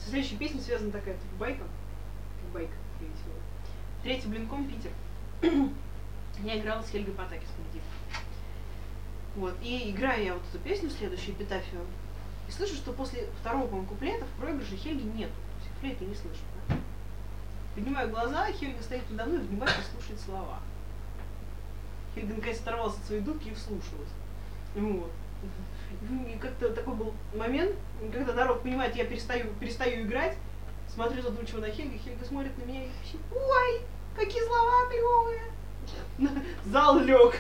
Следующая песня связана такая, байка, скорее всего. Третий блинком Питер. Я играла с Хельгой Потакис в Медине. Вот, и играю я вот эту песню, следующую, эпитафию, и слышу, что после второго, по-моему, куплета в проигрыше Хельги нету. То есть флейты не слышу. Да? Поднимаю глаза, Хельга стоит надо мной и внимательно слушает слова. Хельга наконец оторвалась от своей дудки и вслушалась. Вот. И как-то такой был момент, когда народ понимает, я перестаю играть, смотрю задумчиво на Хельгу, Хельга смотрит на меня и пищит: ой, какие слова клевые! Зал лег.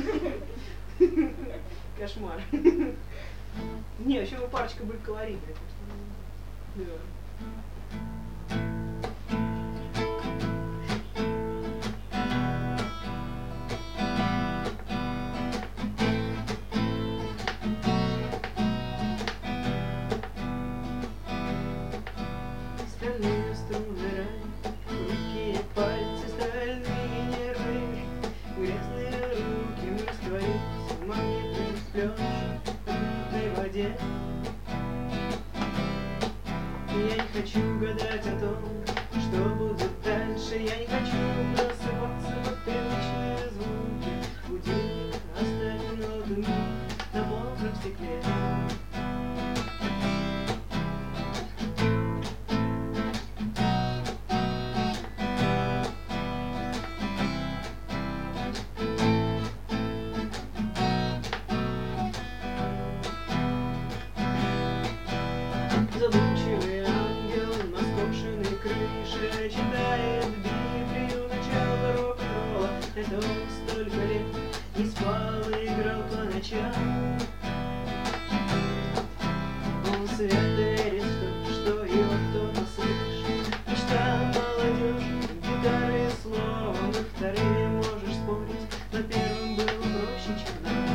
Кошмар. Не, вообще мы парочка были колоритная. Да. Стальные струны ран, руки и пальцы, стальные нервы, грязные руки растворились в магнитных сплёшек в мутной воде. Я не хочу гадать о том, что будет дальше. Я не хочу просыпаться под привычные звуки. Будильник оставь минуту на мокром стекле. Задумчивый ангел на скошенной крыше читает Библию, начало рок-н-ролла. Это он столько лет не спал и играл по ночам. Он свято верит в то, что его кто-то слышит. Мечта молодежи, гитара и слово. На вторые можешь спорить, но первым было проще, чем нам.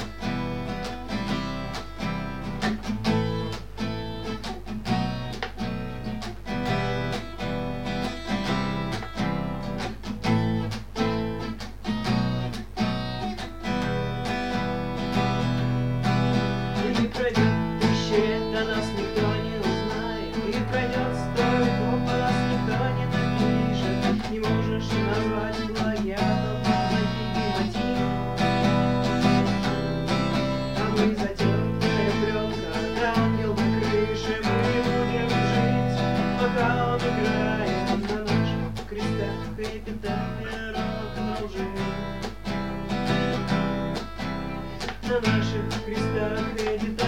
И пройдет тысяча лет, а нас никто не узнает. И пройдет 100 веков, а нас никто не напишет. Не можешь назвать плагиатом логики мотив. А мы затертая пленка, как ангел на крыше. Мы будем жить, пока он играет на наших крестах. Эпитафия рок-н-ролл живет. На наших крестах эпитафия.